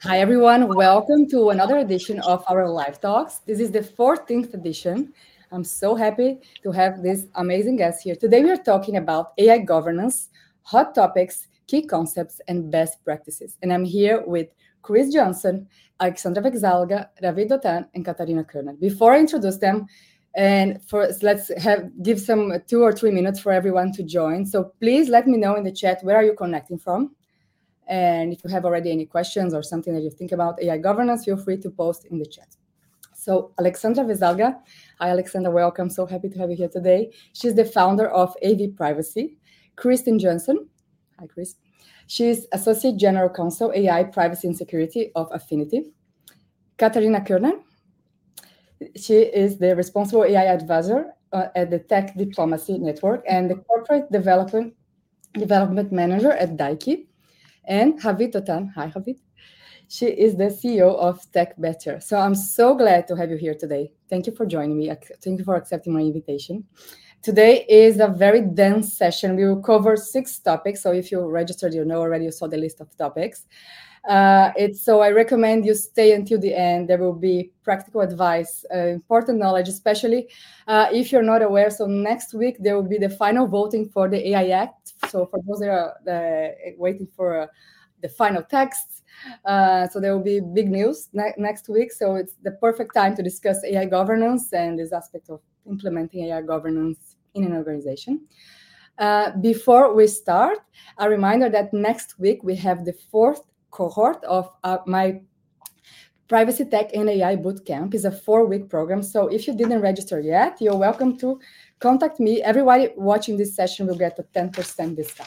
Hi, everyone. Welcome to another edition of our live talks. This is the 14th edition. I'm so happy to have this amazing guest here. Today, we are talking about AI governance, hot topics, key concepts, and best practices. And I'm here with Chris Johnson, Alexandra Vexalga, Ravi Dotan, and Katarina Kerner. Before I introduce them, and first, let's give some 2 or 3 minutes for everyone to join. So please let me know in the chat where are you connecting from. And if you have already any questions or something that you think about AI governance, feel free to post in the chat. So Alexandra Vesalga. Hi, Alexandra, welcome. So happy to have you here today. She's the founder of AV Privacy. Kristen Johnson. Hi, Chris. She's Associate General Counsel, AI Privacy and Security of Affinity. Katarina Kerner. She is the responsible AI advisor at the Tech Diplomacy Network and the Corporate Development Manager at Daiki. And Javid Totan. Hi, Javid. She is the CEO of Tech Better. So I'm so glad to have you here today. Thank you for joining me. Thank you for accepting my invitation. Today is a very dense session. We will cover 6 topics. So if you registered, you know already, you saw the list of topics. So I recommend you stay until the end. There will be practical advice, important knowledge, especially if you're not aware. So next week, there will be the final voting for the AI Act. So for those that are waiting for the final text, so there will be big news next week. So it's the perfect time to discuss AI governance and this aspect of implementing AI governance in an organization. Before we start, a reminder that next week we have the 4th cohort of my Privacy Tech and AI Bootcamp. Is a 4-week program. So if you didn't register yet, you're welcome to contact me. Everybody watching this session will get a 10% discount.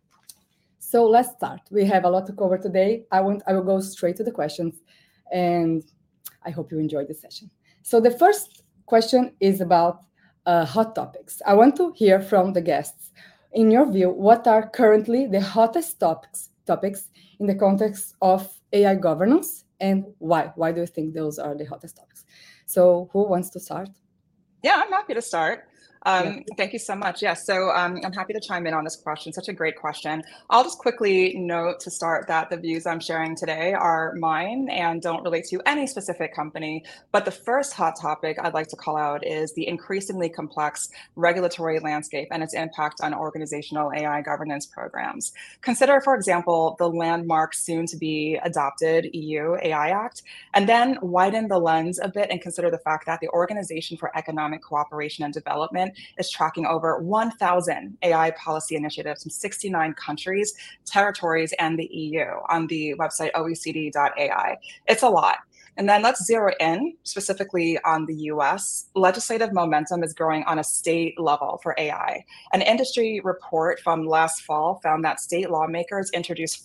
So let's start. We have a lot to cover today. I will go straight to the questions, and I hope you enjoyed the session. So the first question is about hot topics. I want to hear from the guests. In your view, what are currently the hottest topics in the context of AI governance, and why? Why do you think those are the hottest topics? So who wants to start? Yeah, I'm happy to start. Thank you so much. Yes, so I'm happy to chime in on this question. Such a great question. I'll just quickly note to start that the views I'm sharing today are mine and don't relate to any specific company. But the first hot topic I'd like to call out is the increasingly complex regulatory landscape and its impact on organizational AI governance programs. Consider, for example, the landmark soon to be adopted EU AI Act, and then widen the lens a bit and consider the fact that the Organization for Economic Cooperation and Development is tracking over 1,000 AI policy initiatives from 69 countries, territories, and the EU on the website oecd.ai. It's a lot. And then let's zero in specifically on the US. Legislative momentum is growing on a state level for AI. An industry report from last fall found that state lawmakers introduced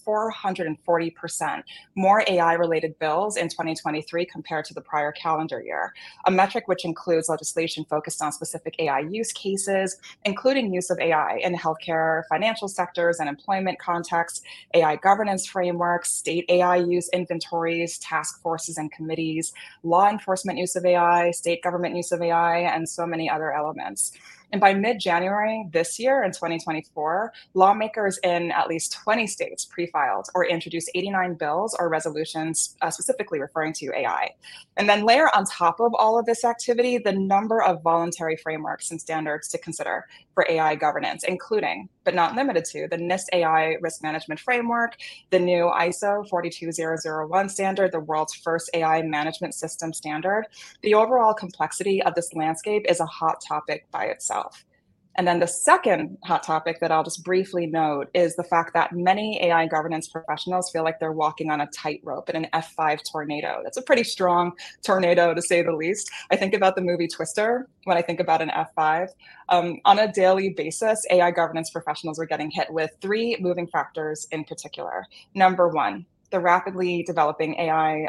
440% more AI-related bills in 2023 compared to the prior calendar year, a metric which includes legislation focused on specific AI use cases, including use of AI in healthcare, financial sectors, and employment contexts, AI governance frameworks, state AI use inventories, task forces and committees, law enforcement use of AI, state government use of AI, and so many other elements. And by mid-January this year in 2024, lawmakers in at least 20 states pre-filed or introduced 89 bills or resolutions specifically referring to AI. And then layer on top of all of this activity, the number of voluntary frameworks and standards to consider for AI governance, including, but not limited to, the NIST AI Risk Management Framework, the new ISO 42001 standard, the world's first AI management system standard. The overall complexity of this landscape is a hot topic by itself. And then the second hot topic that I'll just briefly note is the fact that many AI governance professionals feel like they're walking on a tightrope in an F5 tornado. That's a pretty strong tornado, to say the least. I think about the movie Twister when I think about an F5. On a daily basis, AI governance professionals are getting hit with 3 moving factors in particular. Number 1, the rapidly developing AI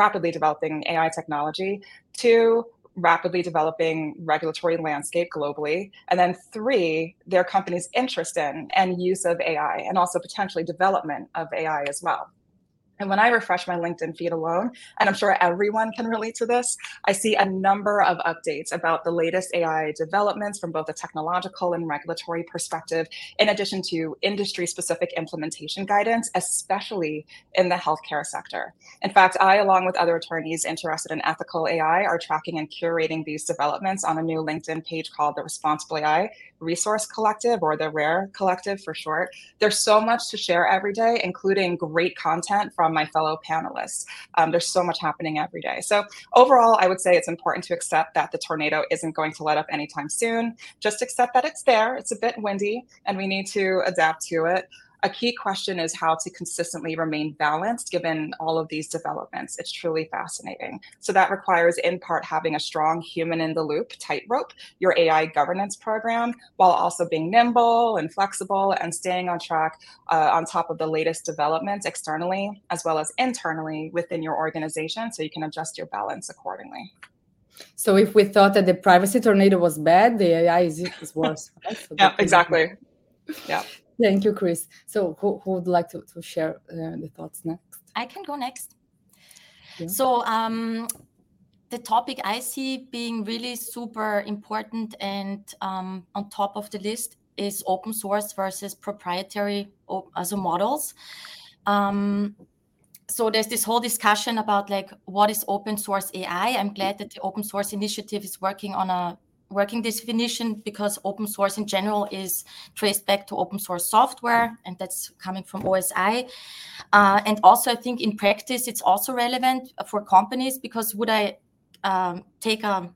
technology. 2, rapidly developing regulatory landscape globally. And then 3, their company's interest in and use of AI, and also potentially development of AI as well. And when I refresh my LinkedIn feed alone, and I'm sure everyone can relate to this, I see a number of updates about the latest AI developments from both a technological and regulatory perspective, in addition to industry-specific implementation guidance, especially in the healthcare sector. In fact, I, along with other attorneys interested in ethical AI, are tracking and curating these developments on a new LinkedIn page called the Responsible AI Resource Collective, or the RARE Collective for short. There's so much to share every day, including great content from my fellow panelists. There's so much happening every day. So overall, I would say it's important to accept that the tornado isn't going to let up anytime soon. Just accept that it's there. It's a bit windy, and we need to adapt to it. A key question is how to consistently remain balanced given all of these developments. It's truly fascinating. So that requires, in part, having a strong human in the loop tightrope, your AI governance program, while also being nimble and flexible and staying on track on top of the latest developments externally as well as internally within your organization, so you can adjust your balance accordingly. So if we thought that the privacy tornado was bad, the AI is worse, right? So yeah, exactly. Yeah. Thank you, Chris. So who would like to share the thoughts next? I can go next. Yeah. So the topic I see being really super important and on top of the list is open source versus proprietary models. So there's this whole discussion about like, what is open source AI? I'm glad that the open source initiative is working on a working definition, because open source in general is traced back to open source software, and that's coming from OSI. And also I think in practice, it's also relevant for companies, because would I take a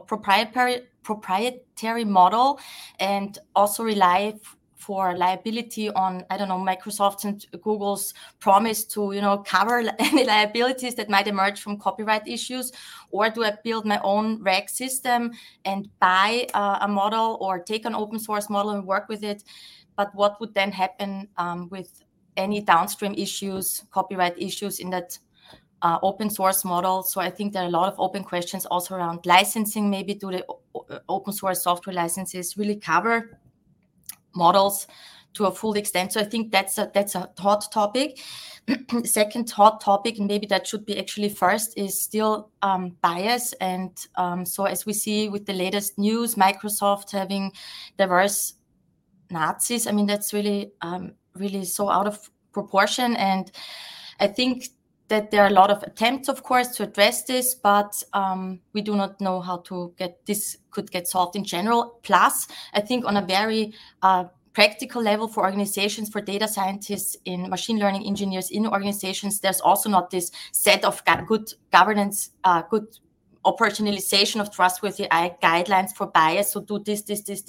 proprietary model and also rely for liability on, I don't know, Microsoft's and Google's promise to, cover any liabilities that might emerge from copyright issues? Or do I build my own RAG system and buy a model, or take an open source model and work with it? But what would then happen with any downstream issues, copyright issues in that open source model? So I think there are a lot of open questions also around licensing. Maybe do the open source software licenses really cover models to a full extent? So I think that's a hot topic. Second hot topic, and maybe that should be actually first, is still bias. And so as we see with the latest news, Microsoft having diverse Nazis, I mean, that's really, really so out of proportion. And I think that there are a lot of attempts, of course, to address this, but we do not know how to get this could get solved in general. Plus, I think on a very practical level for organizations, for data scientists, in machine learning engineers in organizations, there's also not this set of good governance, good operationalization of trustworthy guidelines for bias. So do this.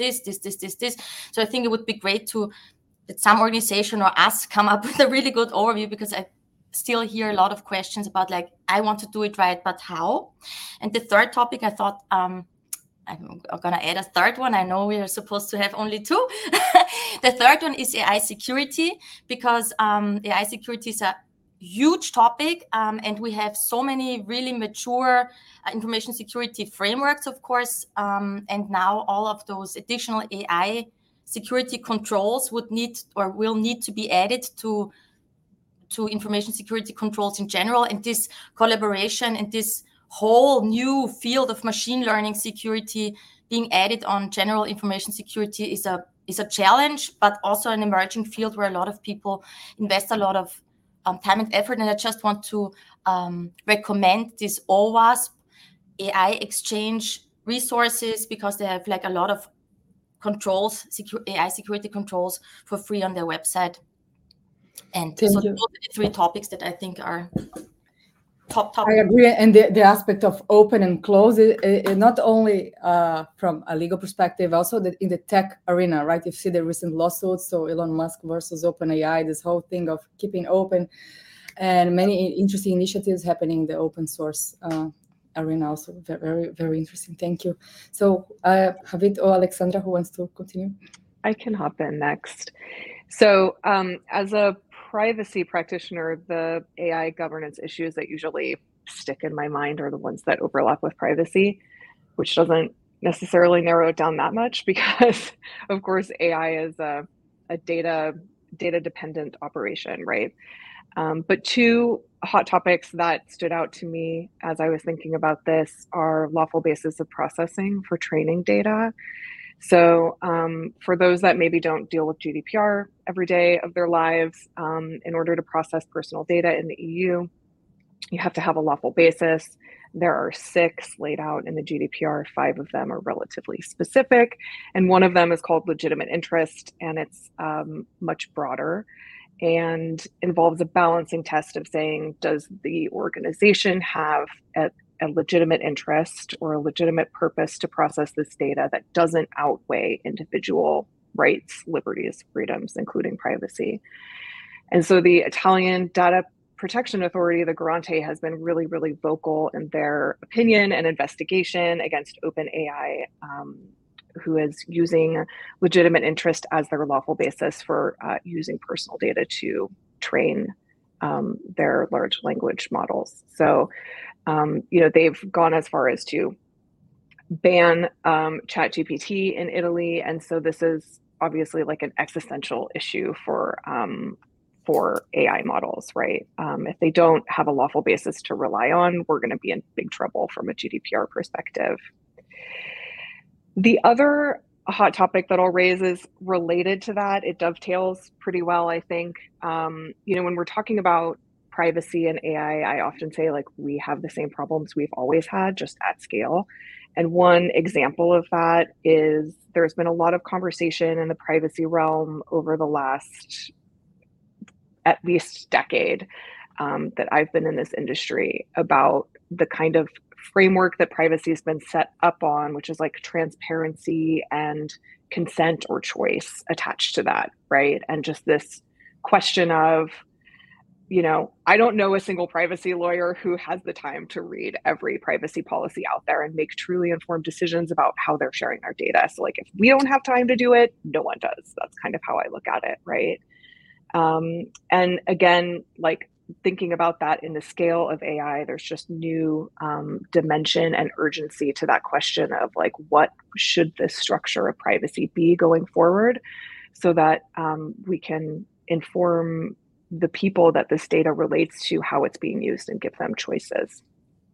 So I think it would be great that some organization or us come up with a really good overview, because I still hear a lot of questions about, like, I want to do it right, but how? And the third topic, I thought I'm going to add a third one. I know we are supposed to have only two. The third one is AI security, because AI security is a huge topic, and we have so many really mature information security frameworks, of course, and now all of those additional AI security controls will need to be added to information security controls in general. And this collaboration and this whole new field of machine learning security being added on general information security is a challenge, but also an emerging field where a lot of people invest a lot of time and effort. And I just want to recommend this OWASP AI exchange resources, because they have like a lot of controls, AI security controls for free on their website. And so those are the three topics that I think are top. I agree. And the aspect of open and close, not only from a legal perspective, also in the tech arena, right? You see the recent lawsuits, so Elon Musk versus OpenAI, this whole thing of keeping open, and many interesting initiatives happening in the open source arena also. Very, very interesting. Thank you. So Havit or Alexandra, who wants to continue? I can hop in next. So as a privacy practitioner, the AI governance issues that usually stick in my mind are the ones that overlap with privacy, which doesn't necessarily narrow it down that much, because of course AI is a data dependent operation, right? But two hot topics that stood out to me as I was thinking about this are lawful basis of processing for training data. So for those that maybe don't deal with GDPR every day of their lives, in order to process personal data in the EU, you have to have a lawful basis. There are 6 laid out in the GDPR. 5 of them are relatively specific. And one of them is called legitimate interest, and it's much broader and involves a balancing test of saying, does the organization have a legitimate interest or a legitimate purpose to process this data that doesn't outweigh individual rights, liberties, freedoms, including privacy? And so the Italian Data Protection Authority, the Garante, has been really, really vocal in their opinion and investigation against OpenAI, who is using legitimate interest as their lawful basis for using personal data to train their large language models. So, they've gone as far as to ban ChatGPT in Italy, and so this is obviously like an existential issue for AI models, right? If they don't have a lawful basis to rely on, we're going to be in big trouble from a GDPR perspective. The other hot topic that I'll raise is related to that. It dovetails pretty well, I think. When we're talking about privacy and AI, I often say like we have the same problems we've always had, just at scale. And one example of that is there's been a lot of conversation in the privacy realm over the last at least decade that I've been in this industry about the kind of framework that privacy has been set up on, which is like transparency and consent or choice attached to that, right? And just this question of, I don't know a single privacy lawyer who has the time to read every privacy policy out there and make truly informed decisions about how they're sharing their data. So like if we don't have time to do it, no one does. That's kind of how I look at it, right? And again, like thinking about that in the scale of AI, there's just new dimension and urgency to that question of like, what should the structure of privacy be going forward so that we can inform the people that this data relates to how it's being used and give them choices.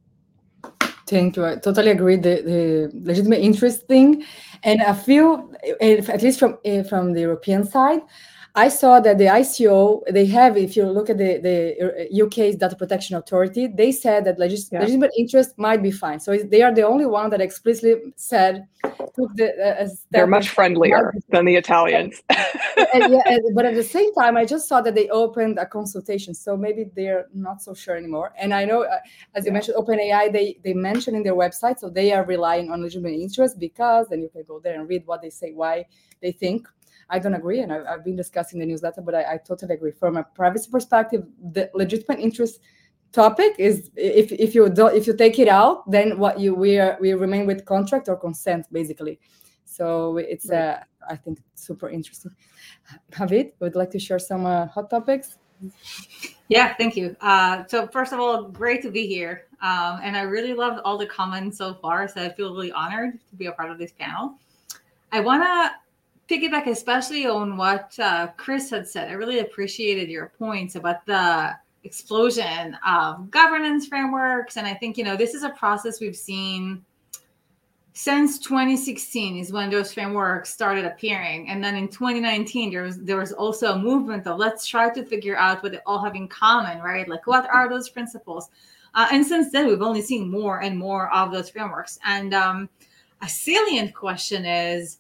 Thank you. I totally agree. The legitimate interest thing, and I feel, at least from the European side, I saw that the ICO, they have, if you look at the UK's Data Protection Authority, they said that legitimate interest might be fine. So they are the only one that explicitly said, they're much friendlier than the Italians. But at the same time, I just saw that they opened a consultation. So maybe they're not so sure anymore. And I know, as you mentioned, OpenAI, they mentioned in their website, so they are relying on legitimate interest because then you can go there and read what they say, why they think. I don't agree, and I've been discussing the newsletter, but I totally agree. From a privacy perspective, the legitimate interest topic is if you take it out, then we remain with contract or consent, basically. So it's I think super interesting. Javid, would you like to share some hot topics? Yeah, thank you. So first of all, great to be here, and I really loved all the comments so far. So I feel really honored to be a part of this panel. I want to piggyback especially on what Chris had said. I really appreciated your points about the explosion of governance frameworks. And I think, this is a process we've seen since 2016 is when those frameworks started appearing. And then in 2019, there was also a movement of let's try to figure out what they all have in common, right? Like what are those principles? And since then, we've only seen more and more of those frameworks. And a salient question is,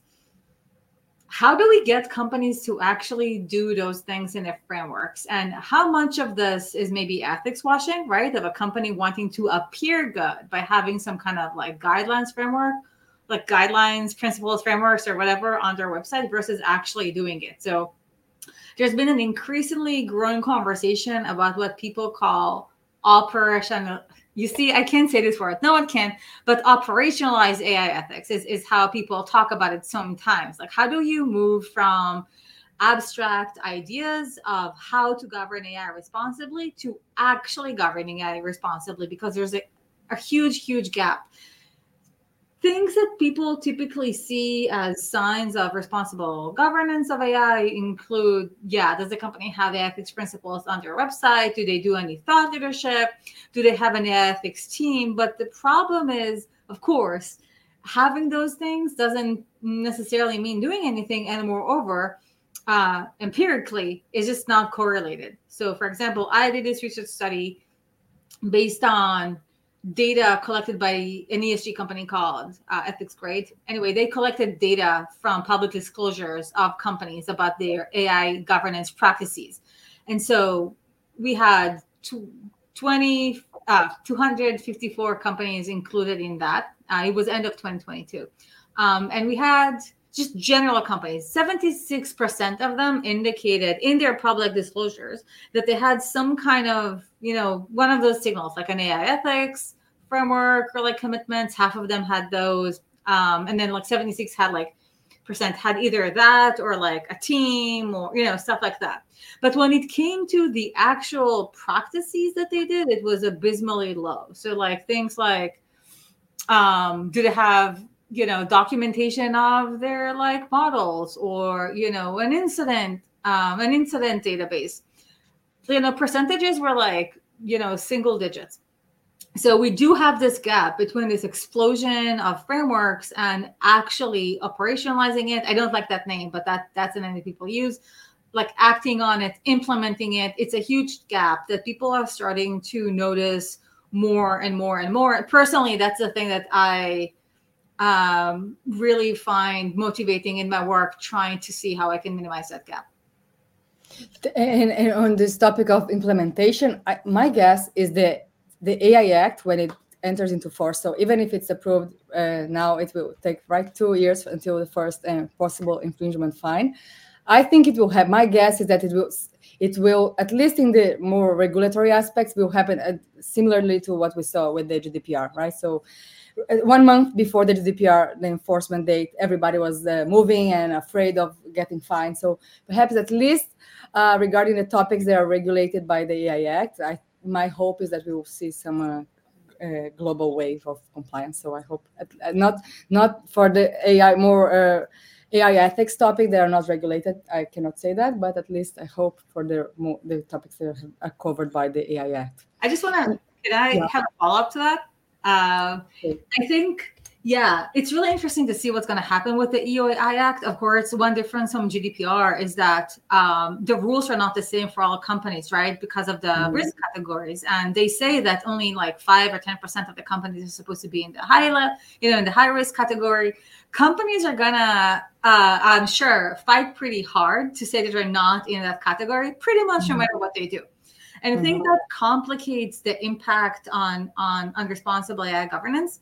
how do we get companies to actually do those things in their frameworks? And how much of this is maybe ethics washing, right? Of a company wanting to appear good by having some kind of like guidelines framework, like guidelines, principles, frameworks, or whatever on their website versus actually doing it. So there's been an increasingly growing conversation about what people call operational. You see, I can't say this word. No one can. But operationalized AI ethics is how people talk about it sometimes. Like, how do you move from abstract ideas of how to govern AI responsibly to actually governing AI responsibly? Because there's a huge, huge gap. things that people typically see as signs of responsible governance of AI include, does the company have the ethics principles on their website? Do they do any thought leadership? Do they have an ethics team? But the problem is, of course, having those things doesn't necessarily mean doing anything. And moreover, empirically, it's just not correlated. So, for example, I did this research study based on data collected by an ESG company called Ethics Grade. Anyway, they collected data from public disclosures of companies about their AI governance practices. And so we had 254 companies included in that. It was end of 2022. And we had just general companies, 76% of them indicated in their public disclosures that they had some kind of, one of those signals, like an AI ethics framework or like commitments. Half of them had those. And then like 76 had had either that or like a team or, stuff like that. But when it came to the actual practices that they did, it was abysmally low. So like things like, do they have, documentation of their like models or, an incident database, percentages were like, single digits. So we do have this gap between this explosion of frameworks and actually operationalizing it. I don't like that name, but that's the name that people use, like acting on it, implementing it. It's a huge gap that people are starting to notice more and more and more. Personally, that's the thing that I really find motivating in my work, trying to see how I can minimize that gap. And on this topic of implementation, my guess is that the AI Act, when it enters into force, so even if it's approved now, it will take 2 years until the first possible infringement fine. I think it will have, my guess is that it will, at least in the more regulatory aspects, will happen similarly to what we saw with the GDPR, right? So 1 month before the GDPR, the enforcement date, everybody was moving and afraid of getting fined. So perhaps at least regarding the topics that are regulated by the AI Act, my hope is that we will see some global wave of compliance. So I hope not for the AI more AI ethics topic that are not regulated. I cannot say that, but at least I hope for the topics that are covered by the AI Act. I just want to, have a follow-up to that? I think, it's really interesting to see what's going to happen with the EOAI Act. Of course, one difference from GDPR is that the rules are not the same for all companies, right? Because of the risk categories. And they say that only like 5 or 10% of the companies are supposed to be in the in the high risk category. Companies are gonna, I'm sure, fight pretty hard to say that they're not in that category, pretty much no matter what they do. And I think that complicates the impact on responsible AI governance.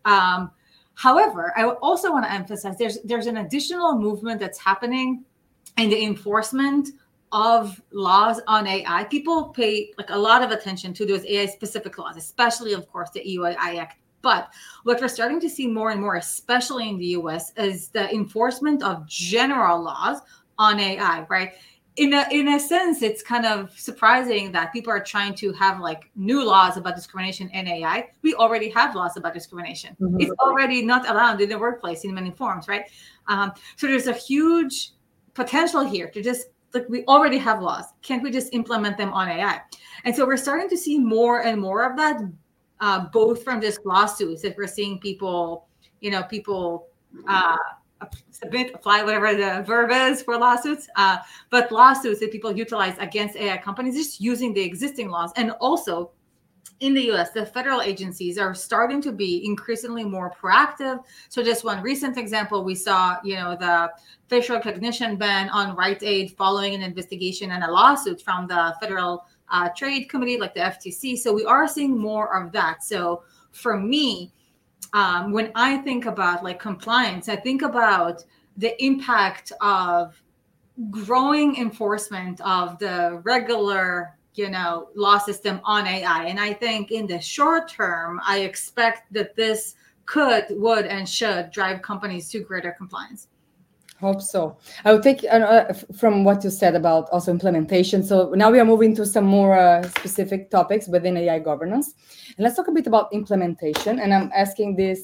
However, I also want to emphasize there's an additional movement that's happening in the enforcement of laws on AI. People pay like a lot of attention to those AI specific laws, especially, of course, the EOAI Act. But what we're starting to see more and more, especially in the US, is the enforcement of general laws on AI, right? In a sense, it's kind of surprising that people are trying to have like new laws about discrimination in AI. We already have laws about discrimination. It's already not allowed in the workplace in many forms, right? So there's a huge potential here to just, like, we already have laws. Can't we just implement them on AI? And so we're starting to see more and more of that, both from just lawsuits that we're seeing people submit, apply, whatever the verb is for lawsuits, but lawsuits that people utilize against AI companies just using the existing laws. And also in the US, the federal agencies are starting to be increasingly more proactive. So just one recent example, we saw, the facial recognition ban on Rite Aid following an investigation and a lawsuit from the Federal Trade Committee, like the FTC. So we are seeing more of that. So for me, when I think about like compliance, I think about the impact of growing enforcement of the regular, law system on AI. And I think in the short term, I expect that this would, and should drive companies to greater compliance. Hope so. I will take from what you said about also implementation. So now we are moving to some more specific topics within AI governance. And let's talk a bit about implementation. And I'm asking this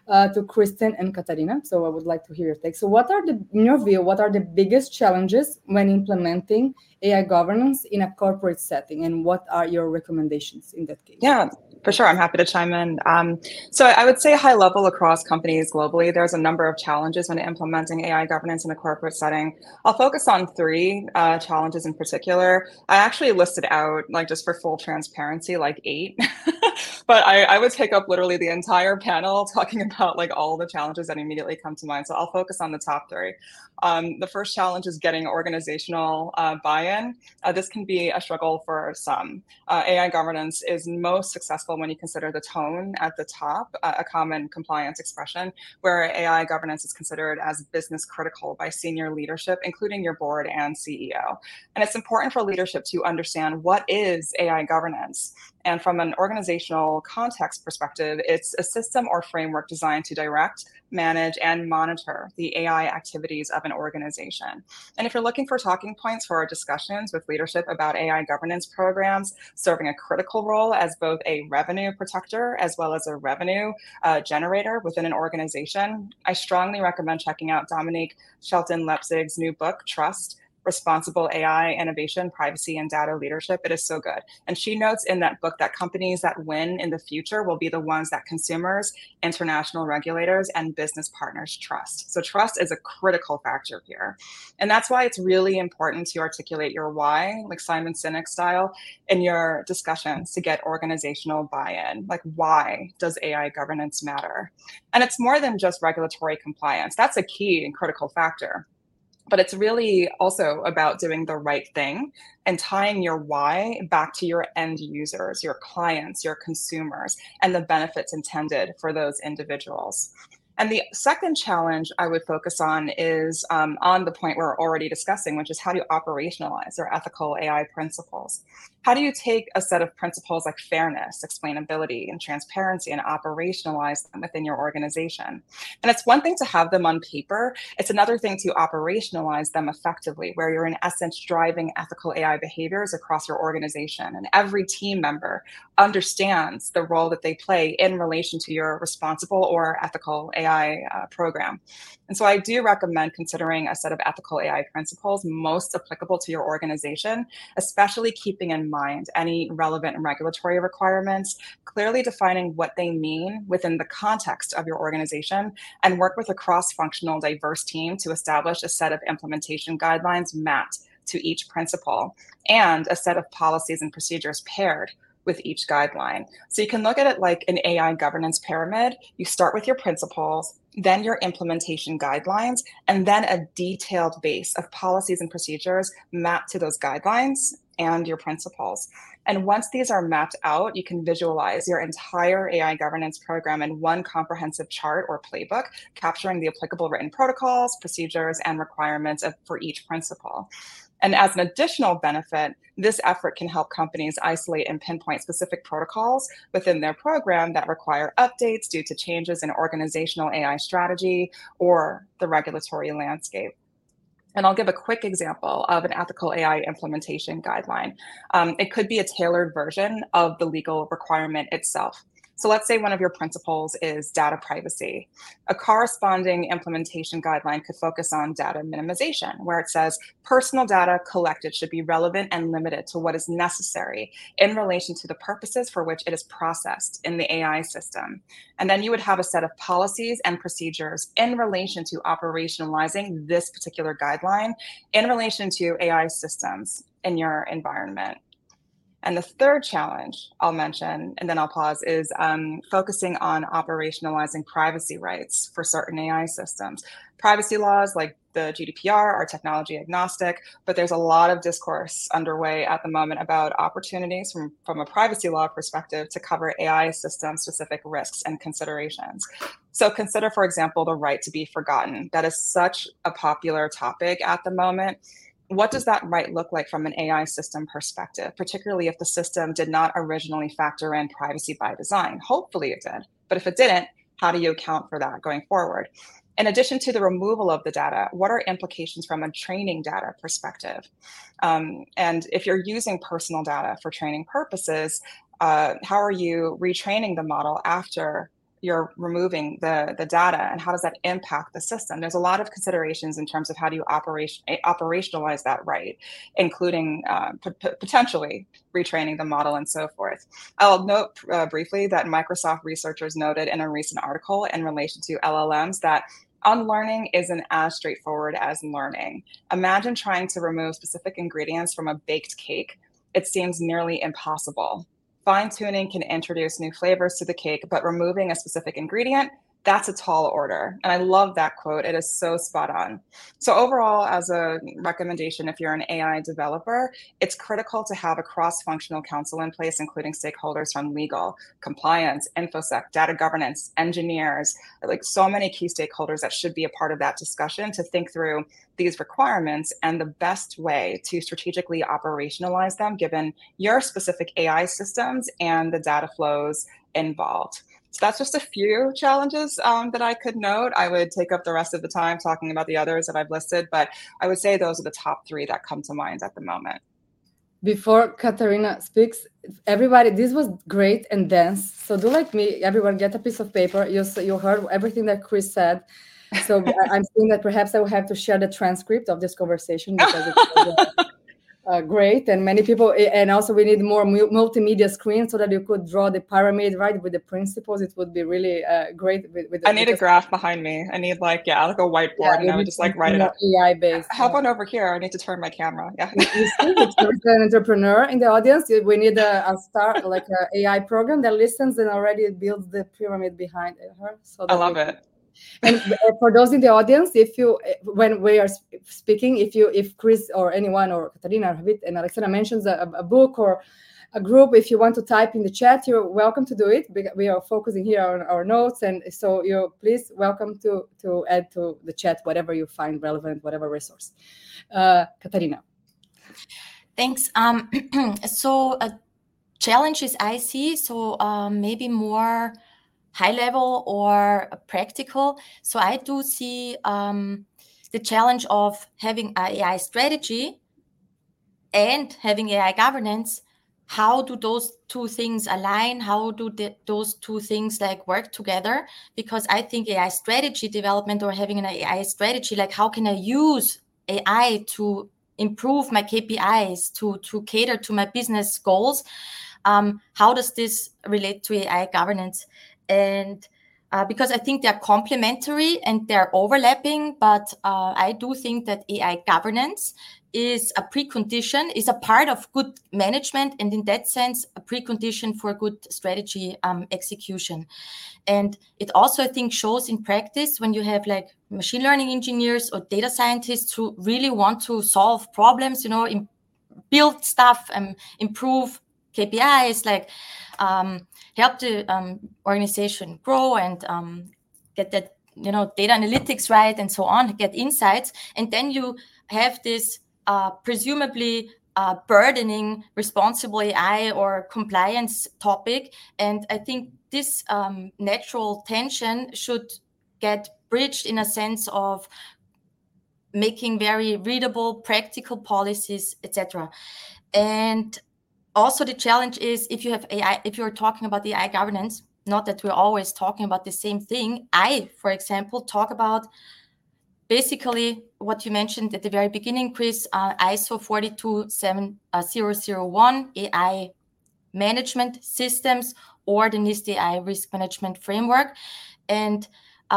to Kristen and Katarina. So I would like to hear your take. So in your view, what are the biggest challenges when implementing AI governance in a corporate setting? And what are your recommendations in that case? Yeah, for sure. I'm happy to chime in. So I would say high level across companies globally, there's a number of challenges when implementing AI governance in a corporate setting. I'll focus on three challenges in particular. I actually listed out, like just for full transparency, like 8. But I would take up literally the entire panel talking about like all the challenges that immediately come to mind. So I'll focus on the top 3. The first challenge is getting organizational buy-in. This can be a struggle for some. AI governance is most successful when you consider the tone at the top, a common compliance expression, where AI governance is considered as business critical by senior leadership, including your board and CEO. And it's important for leadership to understand what is AI governance. And from an organizational context perspective, it's a system or framework designed to direct, manage, and monitor the AI activities of an organization. And if you're looking for talking points for our discussions with leadership about AI governance programs serving a critical role as both a revenue protector as well as a revenue generator within an organization, I strongly recommend checking out Dominique Shelton-Lepzig's new book, Trust: Responsible AI Innovation, Privacy, and Data Leadership. It is so good. And she notes in that book that companies that win in the future will be the ones that consumers, international regulators, and business partners trust. So trust is a critical factor here. And that's why it's really important to articulate your why, like Simon Sinek style, in your discussions to get organizational buy-in. Like, why does AI governance matter? And it's more than just regulatory compliance. That's a key and critical factor. But it's really also about doing the right thing and tying your why back to your end users, your clients, your consumers, and the benefits intended for those individuals. And the second challenge I would focus on is on the point we're already discussing, which is how do you operationalize their ethical AI principles? How do you take a set of principles like fairness, explainability, and transparency and operationalize them within your organization? And it's one thing to have them on paper. It's another thing to operationalize them effectively, where you're in essence driving ethical AI behaviors across your organization. And every team member understands the role that they play in relation to your responsible or ethical AI program. And so I do recommend considering a set of ethical AI principles most applicable to your organization, especially keeping in mind any relevant regulatory requirements, clearly defining what they mean within the context of your organization, and work with a cross-functional diverse team to establish a set of implementation guidelines mapped to each principle and a set of policies and procedures paired with each guideline. So you can look at it like an AI governance pyramid. You start with your principles, then your implementation guidelines, and then a detailed base of policies and procedures mapped to those guidelines and your principles. And once these are mapped out, you can visualize your entire AI governance program in one comprehensive chart or playbook, capturing the applicable written protocols, procedures, and requirements for each principle. And as an additional benefit, this effort can help companies isolate and pinpoint specific protocols within their program that require updates due to changes in organizational AI strategy or the regulatory landscape. And I'll give a quick example of an ethical AI implementation guideline. It could be a tailored version of the legal requirement itself. So let's say one of your principles is data privacy. A corresponding implementation guideline could focus on data minimization, where it says personal data collected should be relevant and limited to what is necessary in relation to the purposes for which it is processed in the AI system. And then you would have a set of policies and procedures in relation to operationalizing this particular guideline in relation to AI systems in your environment. And the third challenge I'll mention, and then I'll pause, is focusing on operationalizing privacy rights for certain AI systems. Privacy laws like the GDPR are technology agnostic, but there's a lot of discourse underway at the moment about opportunities from a privacy law perspective to cover AI system-specific risks and considerations. So consider, for example, the right to be forgotten. That is such a popular topic at the moment. What does that right look like from an AI system perspective, particularly if the system did not originally factor in privacy by design? Hopefully it did, but if it didn't, how do you account for that going forward? In addition to the removal of the data, what are implications from a training data perspective? And if you're using personal data for training purposes, how are you retraining the model after you're removing the data, and how does that impact the system? There's a lot of considerations in terms of how do you operationalize that right, including potentially retraining the model and so forth. I'll note briefly that Microsoft researchers noted in a recent article in relation to LLMs that unlearning isn't as straightforward as learning. Imagine trying to remove specific ingredients from a baked cake. It seems nearly impossible. Fine-tuning can introduce new flavors to the cake, but removing a specific ingredient, that's a tall order. And I love that quote. It is so spot on. So overall, as a recommendation, if you're an AI developer, it's critical to have a cross-functional council in place, including stakeholders from legal, compliance, InfoSec, data governance, engineers, like so many key stakeholders that should be a part of that discussion to think through these requirements and the best way to strategically operationalize them given your specific AI systems and the data flows involved. So that's just a few challenges that I could note. I would take up the rest of the time talking about the others that I've listed, but I would say those are the top three that come to mind at the moment. Before Katarina speaks, everybody, this was great and dense. So do like me, everyone get a piece of paper. You heard everything that Chris said. So I'm saying that perhaps I will have to share the transcript of this conversation because it's great, and many people, and also we need more multimedia screens so that you could draw the pyramid right with the principles. It would be really great. I need a graph behind me. I need like a whiteboard, and I would just like write it up. AI based. How about over here? I need to turn my camera. Yeah. There's an entrepreneur in the audience. We need a star, like an AI program that listens and already builds the pyramid behind her. So I love it. And for those in the audience, when we are speaking, if Chris or anyone or Katarina or Havit and Alexandra mentions a book or a group, if you want to type in the chat, you're welcome to do it. We are focusing here on our notes, and so you're please welcome to add to the chat whatever you find relevant, whatever resource. Katarina. Thanks. So challenges I see, so maybe more high level or practical. So I do see the challenge of having an AI strategy and having AI governance. How do those two things align? How do those two things like work together? Because I think AI strategy development or having an AI strategy, like how can I use AI to improve my KPIs, to cater to my business goals? How does this relate to AI governance? And because I think they're complementary and they're overlapping, but I do think that AI governance is a precondition, is a part of good management, and in that sense, a precondition for good strategy execution. And it also, I think, shows in practice when you have like machine learning engineers or data scientists who really want to solve problems, build stuff and improve KPIs, like help the organization grow and get that data analytics right and so on, get insights, and then you have this presumably burdening responsible AI or compliance topic, and I think this natural tension should get bridged in a sense of making very readable, practical policies, etc. And also, the challenge is if you have AI, if you're talking about AI governance, not that we're always talking about the same thing. I, for example, talk about basically what you mentioned at the very beginning, Chris, ISO 42701 AI management systems or the NIST AI risk management framework. And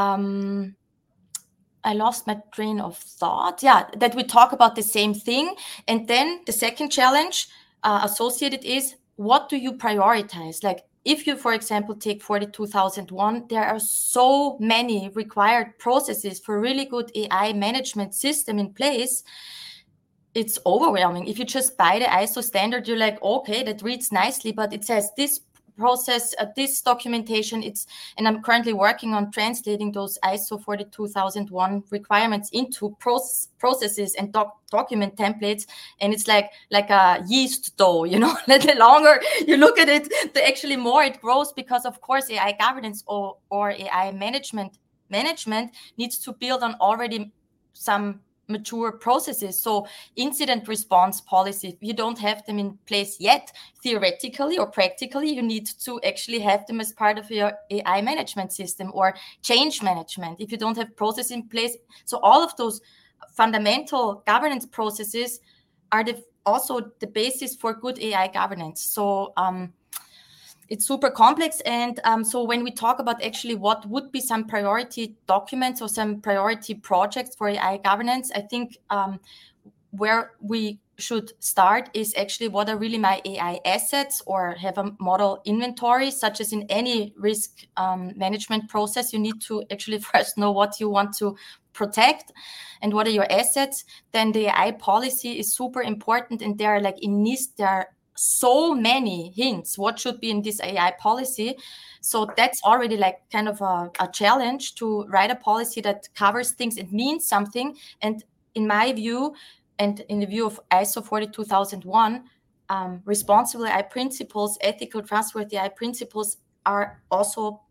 I lost my train of thought. Yeah, that we talk about the same thing. And then the second challenge associated is, what do you prioritize? Like if you, for example, take 42001, there are so many required processes for really good AI management system in place. It's overwhelming. If you just buy the ISO standard, you're like, okay, that reads nicely, but it says this process, this documentation, and I'm currently working on translating those ISO 42001 requirements into processes and document templates, and it's like a yeast dough, the longer you look at it, the actually more it grows, because of course AI governance or AI management needs to build on already some mature processes. So incident response policy, you don't have them in place yet, theoretically or practically, you need to actually have them as part of your AI management system or change management if you don't have process in place. So all of those fundamental governance processes are also the basis for good AI governance. So it's super complex. And so when we talk about actually what would be some priority documents or some priority projects for AI governance, I think where we should start is actually what are really my AI assets, or have a model inventory, such as in any risk management process. You need to actually first know what you want to protect and what are your assets. Then the AI policy is super important, and there are like in NIST, there are so many hints what should be in this AI policy. So that's already like kind of a challenge to write a policy that covers things and means something. And in my view, and in the view of ISO 42001, responsible AI principles, ethical, trustworthy AI principles are also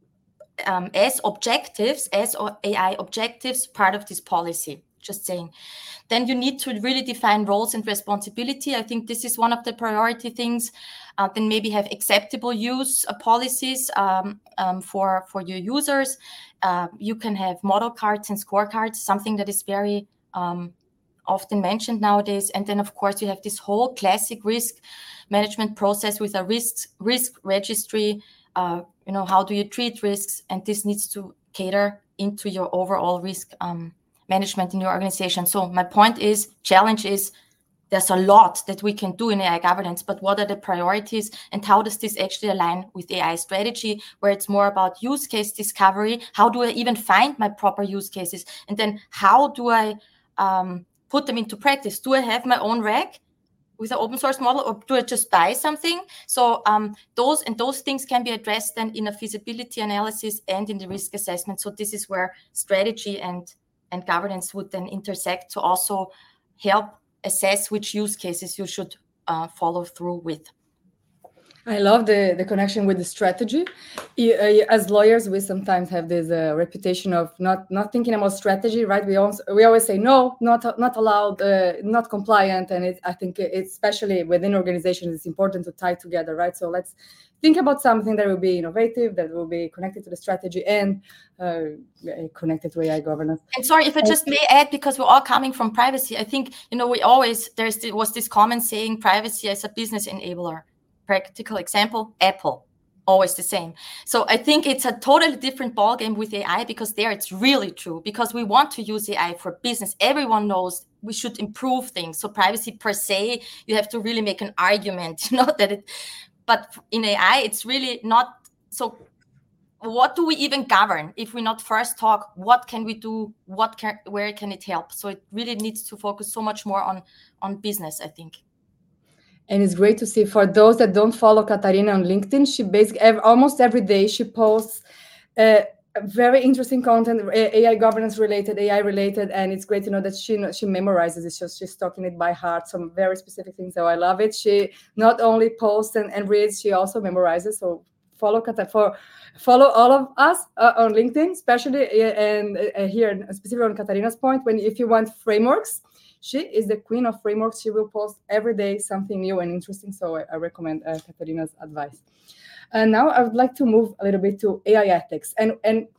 as objectives, as AI objectives, part of this policy. Just saying. Then you need to really define roles and responsibility. I think this is one of the priority things. Then maybe have acceptable use policies for your users. You can have model cards and scorecards, something that is very often mentioned nowadays. And then, of course, you have this whole classic risk management process with a risk registry. How do you treat risks? And this needs to cater into your overall risk management in your organization. So my point is, challenge is, there's a lot that we can do in AI governance, but what are the priorities and how does this actually align with AI strategy, where it's more about use case discovery? How do I even find my proper use cases? And then how do I put them into practice? Do I have my own RAG with an open source model, or do I just buy something? So those things can be addressed then in a feasibility analysis and in the risk assessment. So this is where strategy and governance would then intersect to also help assess which use cases you should follow through with. I love the connection with the strategy. As lawyers, we sometimes have this reputation of not thinking about strategy, right? We always say no, not allowed, not compliant, and I think it's especially within organizations, it's important to tie together, right? So let's think about something that will be innovative, that will be connected to the strategy and connected to AI governance. And sorry, if I just may add, because we're all coming from privacy, I think was this common saying, privacy as a business enabler. Practical example, Apple, always the same. So I think it's a totally different ballgame with AI, because there it's really true, because we want to use AI for business. Everyone knows we should improve things. So privacy per se, you have to really make an argument, but in AI, it's really not. So what do we even govern if we not first talk, what can we do? Where can it help? So it really needs to focus so much more on business, I think. And it's great to see, for those that don't follow Katarina on LinkedIn, she basically almost every day she posts very interesting content, AI governance related, AI related, and it's great to know that she memorizes it. She's talking it by heart, some very specific things. So I love it. She not only posts and reads, she also memorizes. So follow all of us on LinkedIn, especially and here specifically on Katarina's point. If you want frameworks, she is the queen of frameworks. She will post every day something new and interesting. So I recommend Katarina's advice. And now I would like to move a little bit to AI ethics. And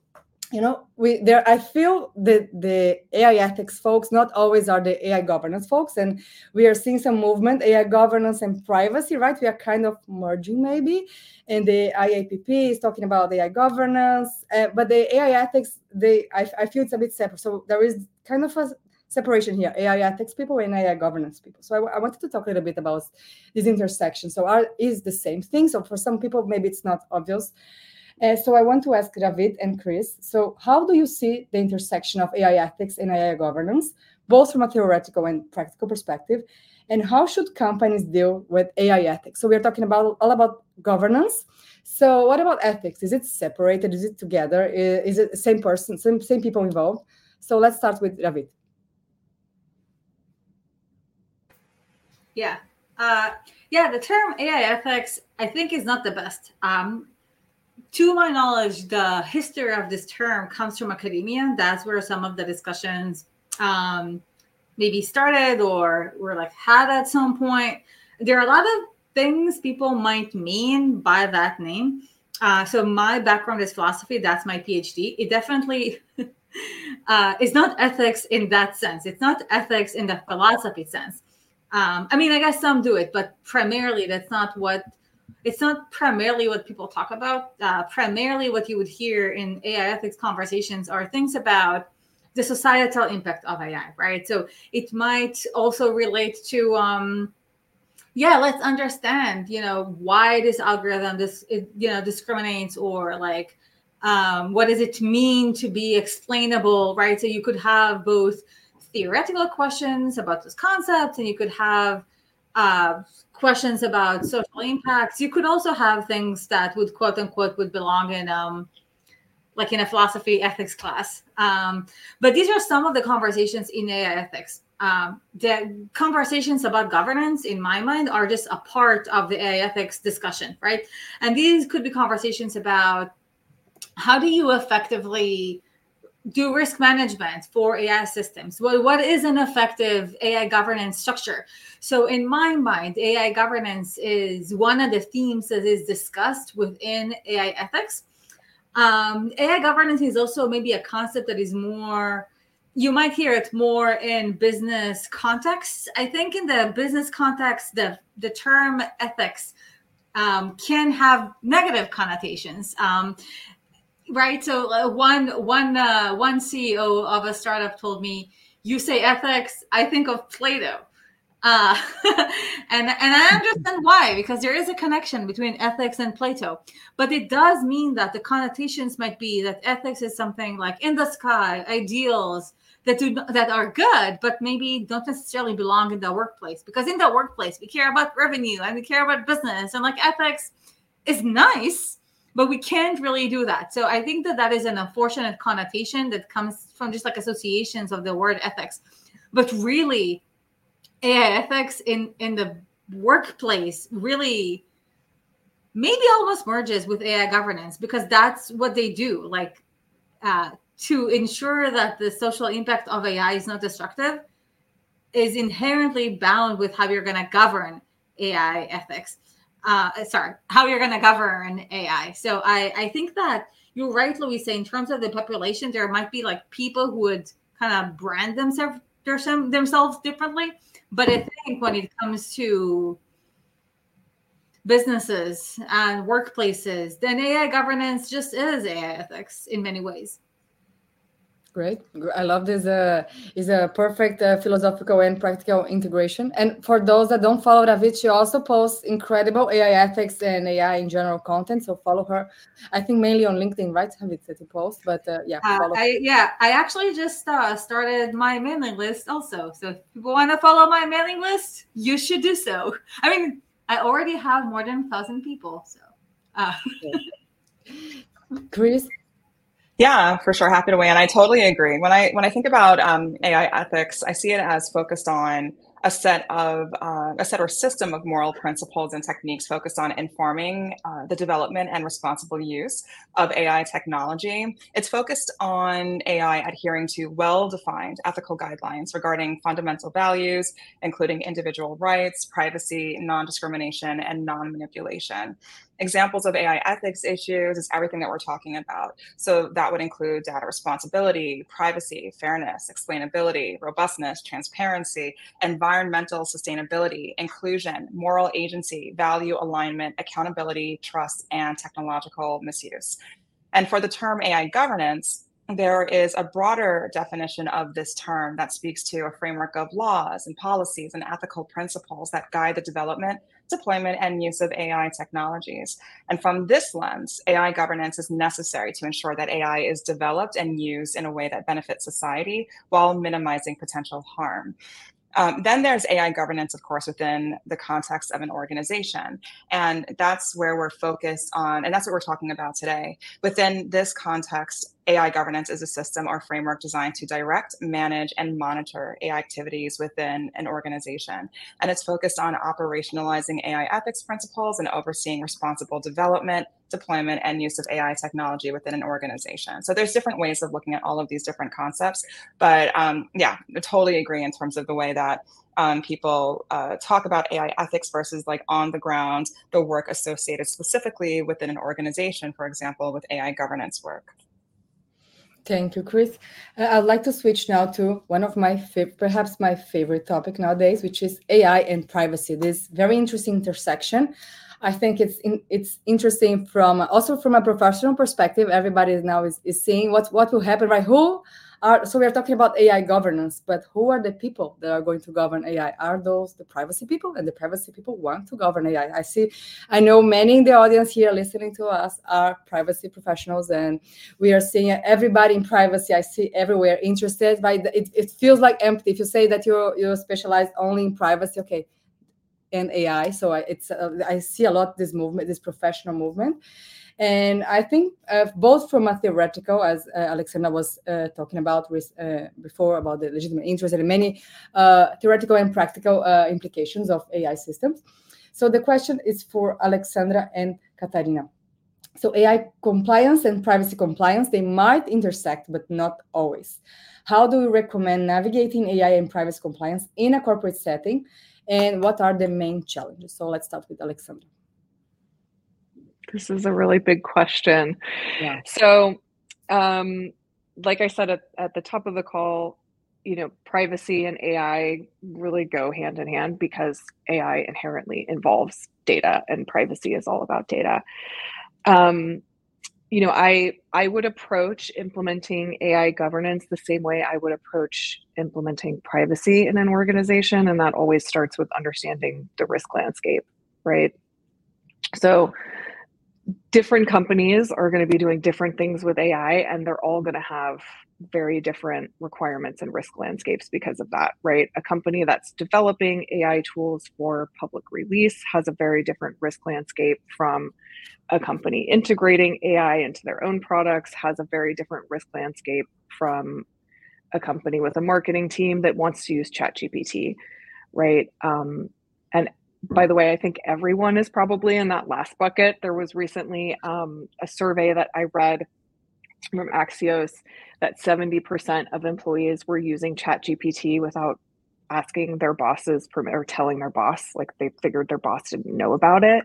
I feel that the AI ethics folks not always are the AI governance folks. And we are seeing some movement, AI governance and privacy, right? We are kind of merging maybe. And the IAPP is talking about AI governance. But the AI ethics, I feel it's a bit separate. So there is kind of a separation here, AI ethics people and AI governance people. So I wanted to talk a little bit about this intersection. So is the same thing. So for some people, maybe it's not obvious. So I want to ask Ravid and Chris, so how do you see the intersection of AI ethics and AI governance, both from a theoretical and practical perspective? And how should companies deal with AI ethics? So we're talking all about governance. So what about ethics? Is it separated? Is it together? Is it the same person, same people involved? So let's start with Ravid. Yeah. The term AI ethics, I think, is not the best. To my knowledge, the history of this term comes from academia. That's where some of the discussions maybe started or were like had at some point. There are a lot of things people might mean by that name. So my background is philosophy. That's my PhD. It definitely is not ethics in that sense. It's not ethics in the philosophy sense. I mean, I guess some do it, but primarily it's not primarily what people talk about. Primarily what you would hear in AI ethics conversations are things about the societal impact of AI, right? So it might also relate to, let's understand, why this algorithm discriminates, or like, what does it mean to be explainable, right? So you could have both theoretical questions about those concepts, and you could have questions about social impacts. You could also have things that would, quote unquote, would belong in like in a philosophy ethics class. But these are some of the conversations in AI ethics. The conversations about governance, in my mind, are just a part of the AI ethics discussion, right? And these could be conversations about how do you effectively do risk management for AI systems? What is an effective AI governance structure? So in my mind, AI governance is one of the themes that is discussed within AI ethics. AI governance is also maybe a concept that is more, you might hear it more in business contexts. I think in the business context, the term ethics can have negative connotations. Right. So one CEO of a startup told me, "You say ethics, I think of Plato," and I understand why, because there is a connection between ethics and Plato. But it does mean that the connotations might be that ethics is something like in the sky, ideals that are good, but maybe don't necessarily belong in the workplace. Because in the workplace, we care about revenue and we care about business, and like ethics is nice, but we can't really do that. So I think that is an unfortunate connotation that comes from just like associations of the word ethics. But really, AI ethics in the workplace really maybe almost merges with AI governance, because that's what they do. Like to ensure that the social impact of AI is not destructive is inherently bound with how you're going to govern AI ethics. How you're going to govern AI. So I think that you're right, Louisa, in terms of the population, there might be like people who would kind of brand themselves differently. But I think when it comes to businesses and workplaces, then AI governance just is AI ethics in many ways. Great. I love this. Is a perfect philosophical and practical integration. And for those that don't follow Ravit, she also posts incredible AI ethics and AI in general content. So follow her. I think mainly on LinkedIn, right? Ravit, that you post, but follow. I actually just started my mailing list also. So if people want to follow my mailing list, you should do so. I mean, I already have more than 1,000 people. So, Chris. Yeah, for sure. Happy to weigh in. I totally agree. When I think about AI ethics, I see it as focused on a set or system of moral principles and techniques focused on informing the development and responsible use of AI technology. It's focused on AI adhering to well-defined ethical guidelines regarding fundamental values, including individual rights, privacy, non-discrimination, and non-manipulation. Examples of AI ethics issues is everything that we're talking about. So that would include data responsibility, privacy, fairness, explainability, robustness, transparency, environmental sustainability, inclusion, moral agency, value alignment, accountability, trust, and technological misuse. And for the term AI governance, there is a broader definition of this term that speaks to a framework of laws and policies and ethical principles that guide the development, deployment, and use of AI technologies. And from this lens, AI governance is necessary to ensure that AI is developed and used in a way that benefits society while minimizing potential harm. Then there's AI governance, of course, within the context of an organization. And that's where we're focused on, and that's what we're talking about today. Within this context, AI governance is a system or framework designed to direct, manage, and monitor AI activities within an organization. And it's focused on operationalizing AI ethics principles and overseeing responsible development, deployment, and use of AI technology within an organization. So there's different ways of looking at all of these different concepts. But yeah, I totally agree in terms of the way that people talk about AI ethics versus like on the ground, the work associated specifically within an organization, for example, with AI governance work. Thank you, Chris. I'd like to switch now to one of my perhaps my favorite topic nowadays, which is AI and privacy. This very interesting intersection. I think it's interesting also from a professional perspective. Everybody now is seeing what will happen, right? So we are talking about AI governance, but who are the people that are going to govern AI? Are those the privacy people? And the privacy people want to govern AI. I know many in the audience here listening to us are privacy professionals, and we are seeing everybody in privacy. I see everywhere interested, but it feels like empty. If you say that you're specialized only in privacy, okay, and AI. So I see a lot this movement, this professional movement. And I think both from a theoretical, as Alexandra was talking about before about the legitimate interest and many theoretical and practical implications of AI systems. So the question is for Alexandra and Katarina. So AI compliance and privacy compliance, they might intersect, but not always. How do we recommend navigating AI and privacy compliance in a corporate setting? And what are the main challenges? So let's start with Alexandra. This is a really big question. Yeah. So, like I said at the top of the call, privacy and AI really go hand in hand because AI inherently involves data, and privacy is all about data. I would approach implementing AI governance the same way I would approach implementing privacy in an organization, and that always starts with understanding the risk landscape, right? So different companies are going to be doing different things with AI, and they're all going to have very different requirements and risk landscapes because of that, right? A company that's developing AI tools for public release has a very different risk landscape from a company integrating AI into their own products, has a very different risk landscape from a company with a marketing team that wants to use ChatGPT, right? And by the way, I think everyone is probably in that last bucket. There was recently a survey that I read from Axios that 70% of employees were using ChatGPT without asking their bosses or telling their boss, like they figured their boss didn't know about it.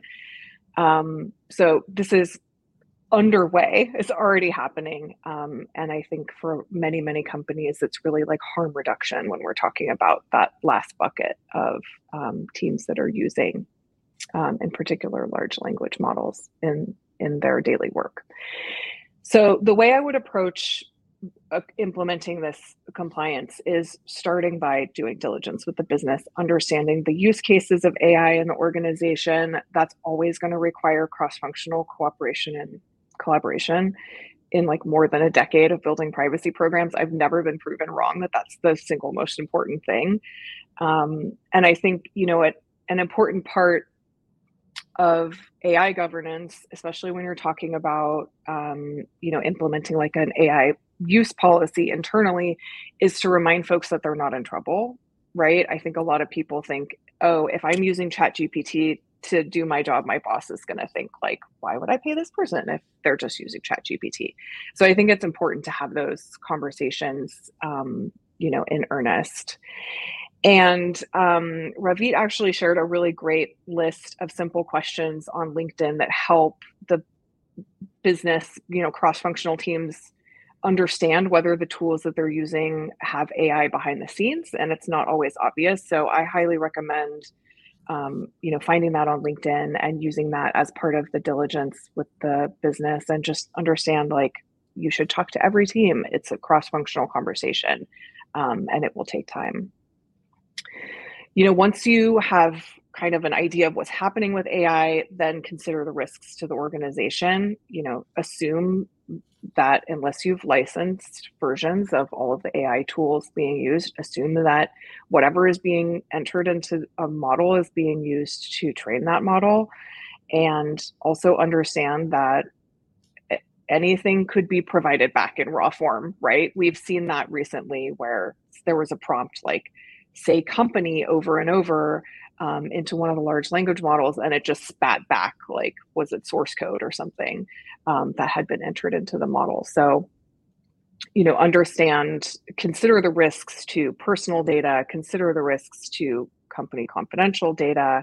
So this is underway. It's already happening. And I think for many, many companies, it's really like harm reduction when we're talking about that last bucket of teams that are using, in particular, large language models in their daily work. So the way I would approach implementing this compliance is starting by doing diligence with the business, understanding the use cases of AI in the organization. That's always going to require cross-functional cooperation and collaboration. In like more than a decade of building privacy programs, I've never been proven wrong that that's the single most important thing. And I think, an important part of AI governance, especially when you're talking about, implementing like an AI use policy internally, is to remind folks that they're not in trouble, right? I think a lot of people think, oh, if I'm using ChatGPT to do my job, my boss is going to think like, why would I pay this person if they're just using ChatGPT? So I think it's important to have those conversations, in earnest. And Ravit actually shared a really great list of simple questions on LinkedIn that help the business, cross-functional teams understand whether the tools that they're using have AI behind the scenes, and it's not always obvious. So I highly recommend, finding that on LinkedIn and using that as part of the diligence with the business, and just understand like you should talk to every team. It's a cross-functional conversation, and it will take time. Once you have kind of an idea of what's happening with AI, then consider the risks to the organization. Assume that unless you've licensed versions of all of the AI tools being used, assume that whatever is being entered into a model is being used to train that model. And also understand that anything could be provided back in raw form, right? We've seen that recently where there was a prompt like, say company over and over, into one of the large language models, and it just spat back, like, was it source code or something that had been entered into the model. So, consider the risks to personal data, consider the risks to company confidential data,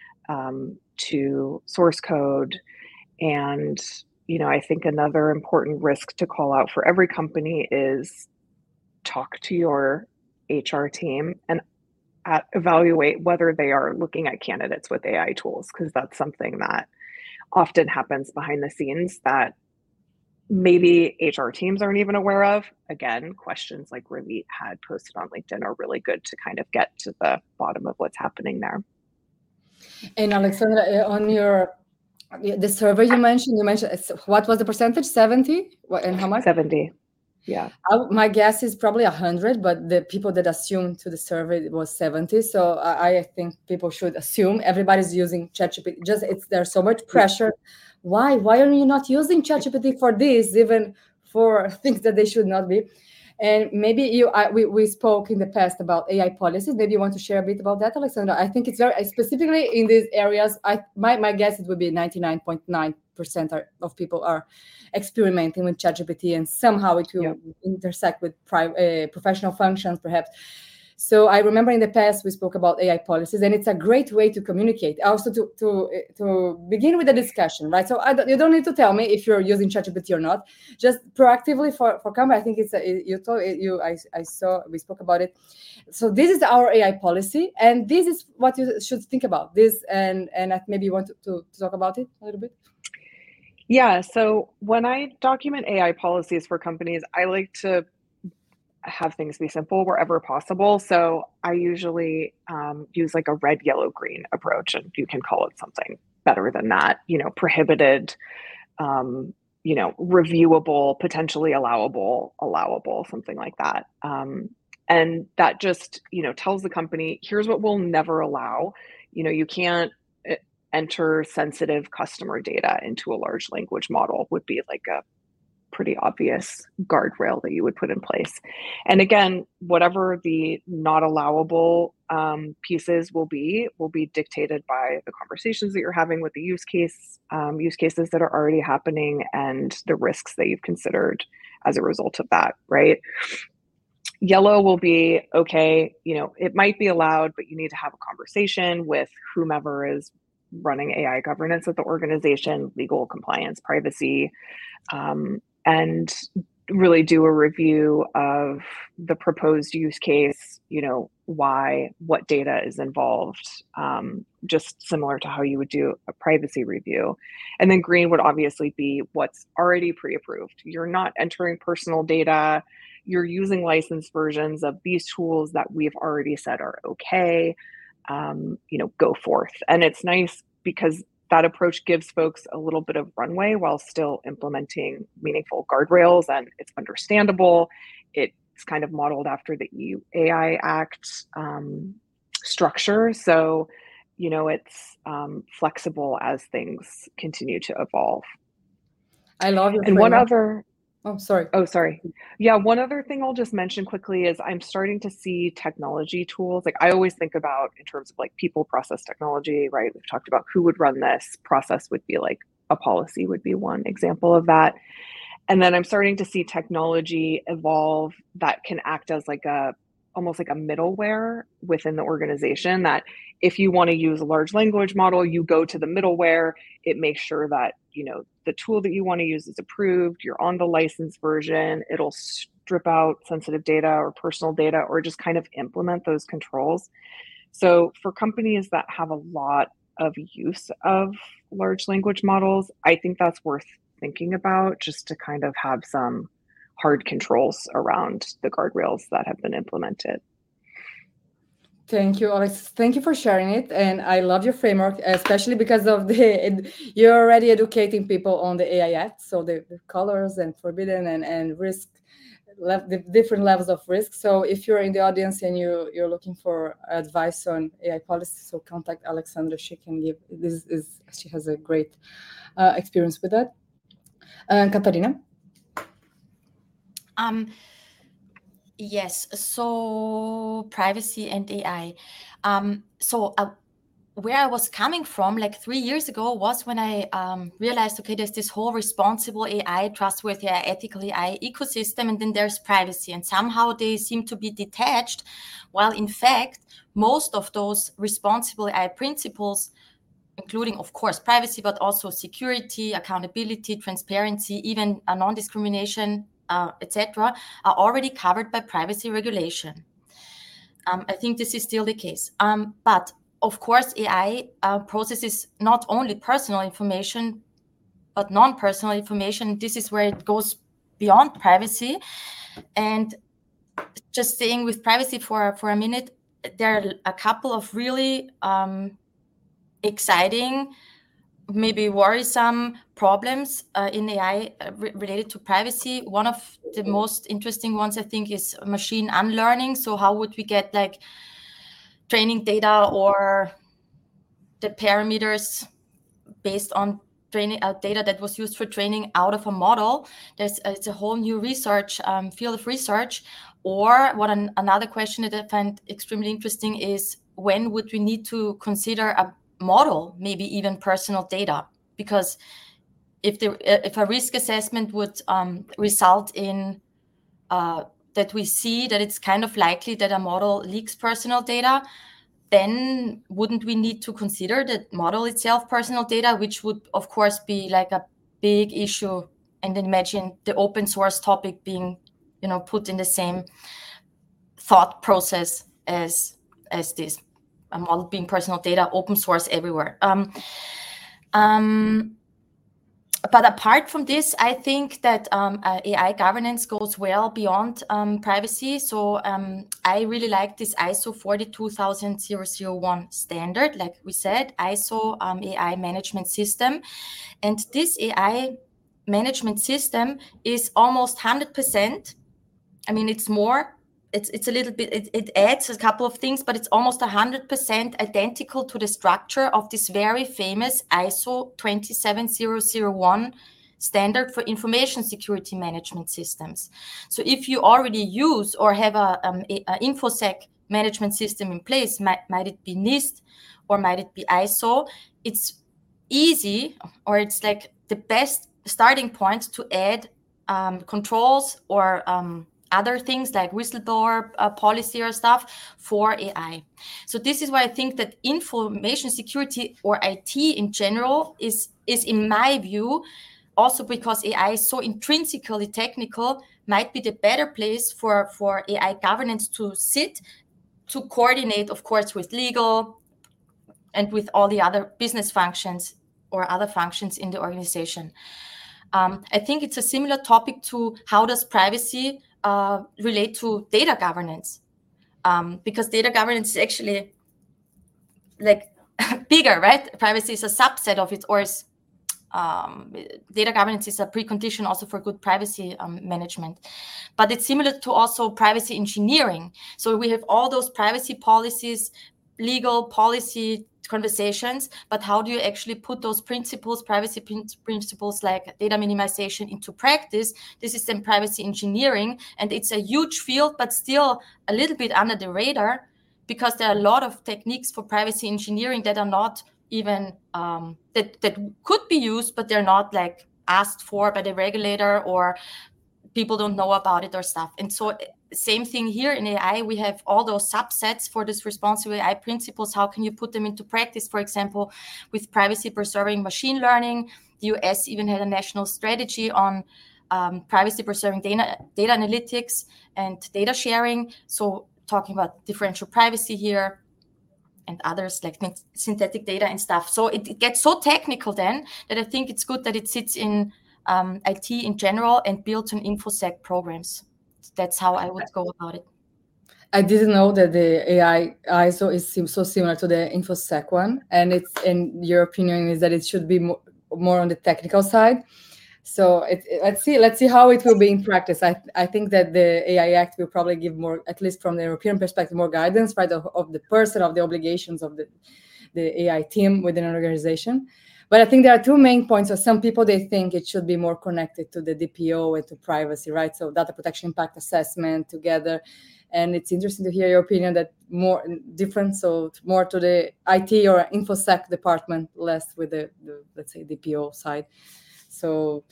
to source code. And, I think another important risk to call out for every company is talk to your HR team and evaluate whether they are looking at candidates with AI tools, because that's something that often happens behind the scenes that maybe HR teams aren't even aware of. Again, questions like Ravit had posted on LinkedIn are really good to kind of get to the bottom of what's happening there. And Alexandra, on the survey you mentioned, what was the percentage? 70? And how much? 70. Yeah. My guess is probably 100, but the people that assumed to the survey was 70. So I think people should assume everybody's using ChatGPT. There's so much pressure. Why are you not using ChatGPT for this, even for things that they should not be? And maybe we spoke in the past about AI policies. Maybe you want to share a bit about that, Alexandra. I think it's very specifically in these areas. My guess it would be 99.9% of people are experimenting with ChatGPT, and somehow it will intersect with professional functions, perhaps. So I remember in the past we spoke about AI policies, and it's a great way to communicate. Also to begin with the discussion, right? So you don't need to tell me if you're using ChatGPT or not. Just proactively for company. I think I saw we spoke about it. So this is our AI policy, and this is what you should think about. This and maybe you want to talk about it a little bit. Yeah. So when I document AI policies for companies, I like to have things be simple wherever possible. So I usually use like a red, yellow, green approach, and you can call it something better than that, prohibited, reviewable, potentially allowable, something like that. And that just, tells the company, here's what we'll never allow. You can't enter sensitive customer data into a large language model would be like a pretty obvious guardrail that you would put in place. And again, whatever the not allowable pieces will be dictated by the conversations that you're having with the use cases that are already happening and the risks that you've considered as a result of that, right? Yellow will be, okay, it might be allowed, but you need to have a conversation with whomever is running AI governance at the organization, legal, compliance, privacy, and really do a review of the proposed use case, why, what data is involved, just similar to how you would do a privacy review. And then green would obviously be what's already pre-approved. You're not entering personal data. You're using licensed versions of these tools that we've already said are okay. Go forth. And it's nice because that approach gives folks a little bit of runway while still implementing meaningful guardrails, and it's understandable. It's kind of modeled after the EU AI Act structure. So, it's flexible as things continue to evolve. I love your And framework. one other... Oh, sorry. Oh, sorry. Yeah, one other thing I'll just mention quickly is I'm starting to see technology tools. Like I always think about in terms of like people, process, technology, right? We've talked about who would run this. Process would be like a policy would be one example of that. And then I'm starting to see technology evolve that can act as like almost like a middleware within the organization, that if you want to use a large language model, you go to the middleware, it makes sure that, the tool that you want to use is approved, you're on the licensed version, it'll strip out sensitive data or personal data, or just kind of implement those controls. So for companies that have a lot of use of large language models, I think that's worth thinking about, just to kind of have some hard controls around the guardrails that have been implemented. Thank you, Alex. Thank you for sharing it. And I love your framework, especially because of you're already educating people on the AI Act. So the colors and forbidden and risk, the different levels of risk. So if you're in the audience and you're looking for advice on AI policy, so contact Alexandra. She can give, she has a great experience with that. Katarina? Yes, so privacy and AI. where I was coming from like 3 years ago was when I realized, okay, there's this whole responsible AI, trustworthy AI, ethical AI ecosystem, and then there's privacy. And somehow they seem to be detached, while in fact, most of those responsible AI principles, including, of course, privacy, but also security, accountability, transparency, even non-discrimination, etc., are already covered by privacy regulation. I think this is still the case. But of course, AI processes not only personal information, but non-personal information. This is where it goes beyond privacy. And just staying with privacy for a minute, there are a couple of really exciting, maybe worrisome problems in AI related to privacy. One of the most interesting ones, I think, is machine unlearning. So how would we get like training data or the parameters based on training data that was used for training out of a model? It's a whole new research field of research. Or another question that I find extremely interesting is, when would we need to consider a model, maybe even personal data? Because if a risk assessment would result in that we see that it's kind of likely that a model leaks personal data, then wouldn't we need to consider the model itself personal data, which would, of course, be like a big issue. And then imagine the open source topic being, put in the same thought process as this, a model being personal data, open source everywhere. But apart from this, I think that AI governance goes well beyond privacy. So I really like this ISO 42001 standard, like we said, ISO AI management system. And this AI management system is almost 100%. I mean, it's more. It's a little bit, it adds a couple of things, but it's almost 100% identical to the structure of this very famous ISO 27001 standard for information security management systems. So if you already use or have a InfoSec management system in place, might it be NIST or might it be ISO, it's easy, or it's like the best starting point to add controls or other things like whistleblower policy or stuff for AI. So this is why I think that information security or IT in general is in my view, also because AI is so intrinsically technical, might be the better place for AI governance to sit, to coordinate, of course, with legal and with all the other business functions or other functions in the organization. I think it's a similar topic to how does privacy relate to data governance, because data governance is actually like bigger, right? Privacy is a subset of it, or is data governance is a precondition also for good privacy management. But it's similar to also privacy engineering. So we have all those privacy policies, legal policy conversations, but how do you actually put those principles, privacy principles like data minimization, into practice? This is then privacy engineering, and it's a huge field, but still a little bit under the radar, because there are a lot of techniques for privacy engineering that are not even that could be used, but they're not like asked for by the regulator, or people don't know about it or stuff. And so same thing here in AI, we have all those subsets for this responsible AI principles. How can you put them into practice? For example, with privacy preserving machine learning, the US even had a national strategy on privacy preserving data analytics and data sharing. So talking about differential privacy here and others like synthetic data and stuff. So it gets so technical then that I think it's good that it sits in IT in general and built on InfoSec programs. That's how I would go about it. I didn't know that the AI ISO is so similar to the InfoSec one, and it's, in your opinion, is that it should be more on the technical side. So let's see how it will be in practice. I think that the AI Act will probably give more, at least from the European perspective, more guidance, right, of the person, of the obligations of the AI team within an organization. But I think there are two main points. So some people, they think it should be more connected to the DPO and to privacy, right? So data protection impact assessment together. And it's interesting to hear your opinion that more different, so more to the IT or InfoSec department, less with the let's say, DPO side. So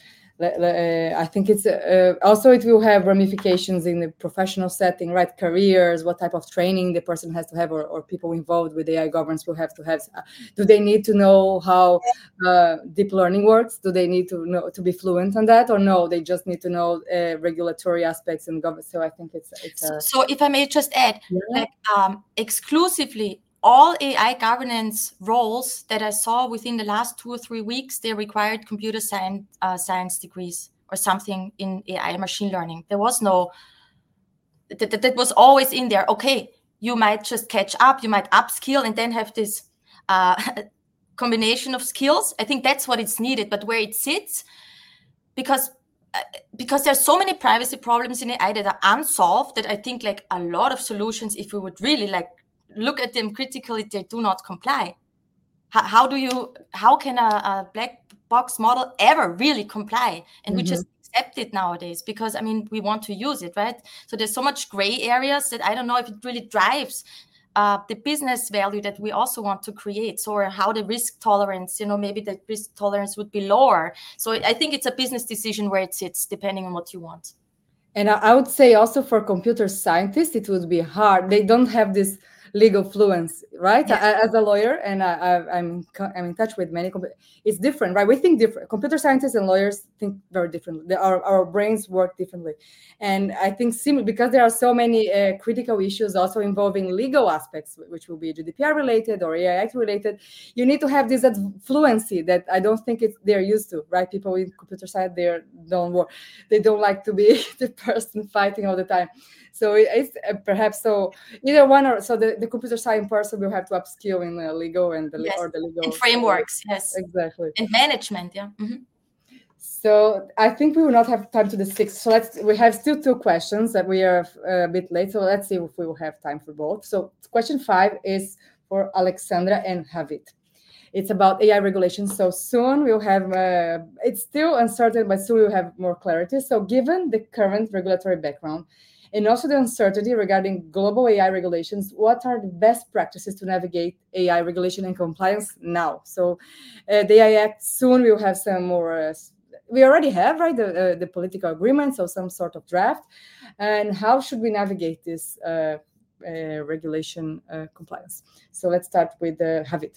I think it's also it will have ramifications in the professional setting, right? Careers, what type of training the person has to have, or people involved with AI governance will have to have. Do they need to know how deep learning works? Do they need to know to be fluent on that, or no? They just need to know regulatory aspects and governance. So I think it's. So if I may just add, like exclusively. All AI governance roles that I saw within the last 2 or 3 weeks, they required computer science degrees or something in AI machine learning. There was no, that was always in there. Okay, you might just catch up, you might upskill and then have this combination of skills. I think that's what it's needed, but where it sits, because there's so many privacy problems in AI that are unsolved that I think like a lot of solutions, if we would really like look at them critically, they do not comply. How can a black box model ever really comply? And we just accept it nowadays because, I mean, we want to use it, right? So there's so much gray areas that I don't know if it really drives the business value that we also want to create. So or how the risk tolerance, maybe the risk tolerance would be lower. So I think it's a business decision where it sits, depending on what you want. And I would say also for computer scientists, it would be hard. They don't have this legal fluency, right? Yes. As a lawyer, and I'm in touch with many. It's different, right? We think different. Computer scientists and lawyers think very differently. Our brains work differently, and I think because there are so many critical issues also involving legal aspects, which will be GDPR related or AI Act related. You need to have this fluency that I don't think they're used to, right? People in computer science, they don't like to be the person fighting all the time. So it's perhaps so either one or so the computer science person will have to upskill in the legal and the legal and frameworks, yes, exactly, and management, yeah. So I think we will not have time to the 6th. So we have still 2 questions that we are a bit late. So let's see if we will have time for both. So question 5 is for Alexandra and Havit. It's about AI regulations. So soon we'll have, it's still uncertain, but soon we'll have more clarity. So given the current regulatory background, and also the uncertainty regarding global AI regulations, what are the best practices to navigate AI regulation and compliance now? So the AI Act, soon we'll have some more, we already have, right, the political agreement, so some sort of draft. And how should we navigate this regulation compliance? So let's start with Havit.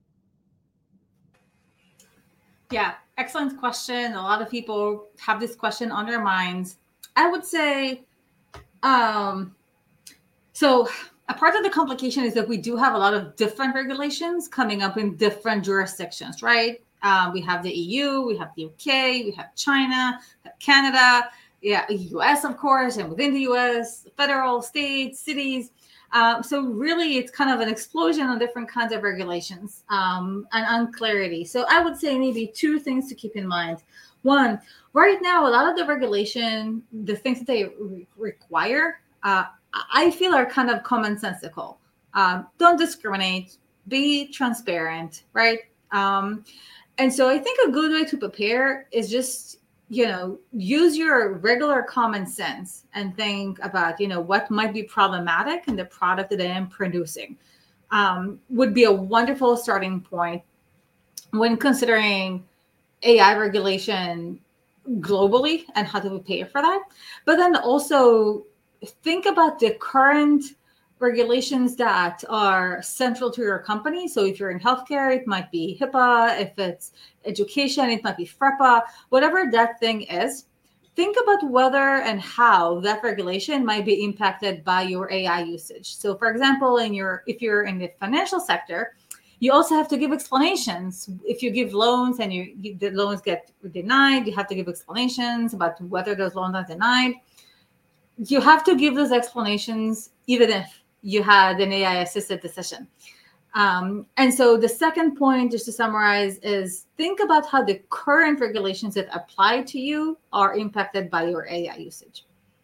Yeah, excellent question. A lot of people have this question on their minds. I would say, so a part of the complication is that we do have a lot of different regulations coming up in different jurisdictions, right? We have the EU, we have the UK, we have China, we have Canada, US, of course, and within the US, federal, states, cities. So really, it's kind of an explosion of different kinds of regulations and unclarity. So I would say maybe 2 things to keep in mind. One, right now, a lot of the regulation, the things that they require, I feel are kind of commonsensical. Don't discriminate, be transparent, right? And so I think a good way to prepare is just, use your regular common sense and think about, what might be problematic in the product that I am producing. Would be a wonderful starting point when considering AI regulation globally and how to prepare for that. But then also think about the current regulations that are central to your company. So if you're in healthcare, it might be HIPAA. If it's education, it might be FREPA. Whatever that thing is, think about whether and how that regulation might be impacted by your AI usage. So for example, if you're in the financial sector, you also have to give explanations. If you give loans and the loans get denied, you have to give explanations about whether those loans are denied. You have to give those explanations even if you had an AI-assisted decision. And so the second point, just to summarize, is think about how the current regulations that apply to you are impacted by your AI usage.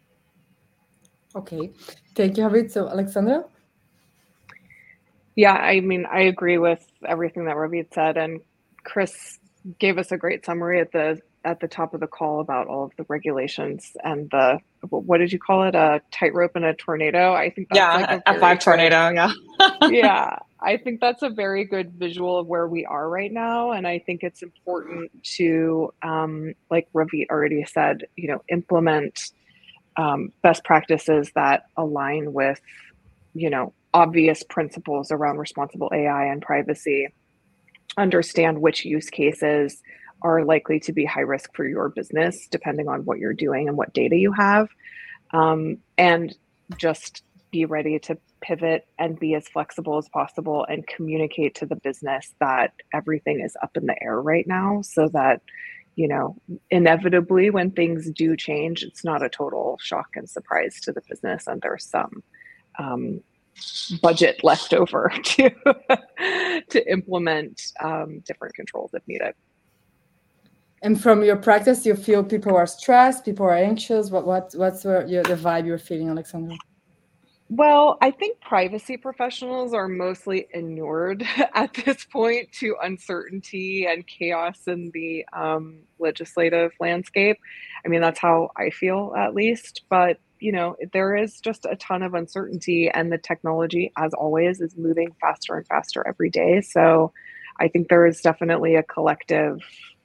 Okay, thank you, Havit. So Alexandra? Yeah, I mean, I agree with everything that Ravit said. And Chris gave us a great summary at the top of the call about all of the regulations and the, what did you call it? A tightrope and a tornado. I think that's like a F5 tornado. Yeah. Yeah. I think that's a very good visual of where we are right now. And I think it's important to, like Ravit already said, implement best practices that align with, obvious principles around responsible AI and privacy, understand which use cases are likely to be high risk for your business, depending on what you're doing and what data you have, and just be ready to pivot and be as flexible as possible and communicate to the business that everything is up in the air right now, so that, inevitably when things do change, it's not a total shock and surprise to the business, and there's some budget left over to implement different controls if needed. And from your practice, you feel people are stressed, people are anxious? What's the vibe you're feeling, Alexandra? Well, I think privacy professionals are mostly inured at this point to uncertainty and chaos in the legislative landscape. I mean, that's how I feel, at least. But, there is just a ton of uncertainty, and the technology, as always, is moving faster and faster every day. So I think there is definitely a collective,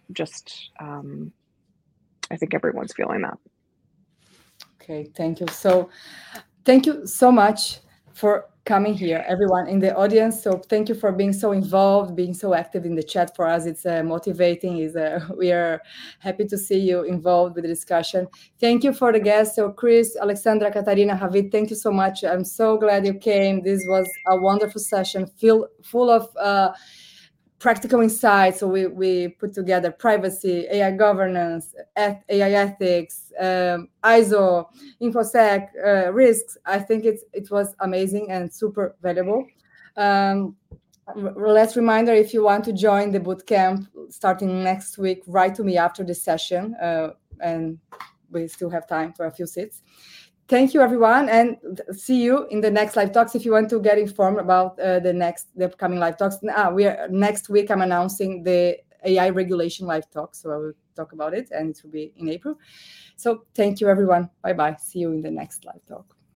I think everyone's feeling that. Okay, thank you. So thank you so much for coming here, everyone in the audience. So thank you for being so involved, being so active in the chat. For us, it's motivating. We are happy to see you involved with the discussion. Thank you for the guests. So Chris, Alexandra, Katarina, Ravit, thank you so much. I'm so glad you came. This was a wonderful session, full of practical insights. So we put together privacy, AI governance, AI ethics, ISO, InfoSec, risks. I think it was amazing and super valuable. Last reminder, if you want to join the bootcamp starting next week, write to me after this session, and we still have time for a few seats. Thank you, everyone, and see you in the next live talks. If you want to get informed about the upcoming live talks, next week I'm announcing the AI regulation live talk, so I will talk about it, and it will be in April. So thank you, everyone. Bye-bye. See you in the next live talk.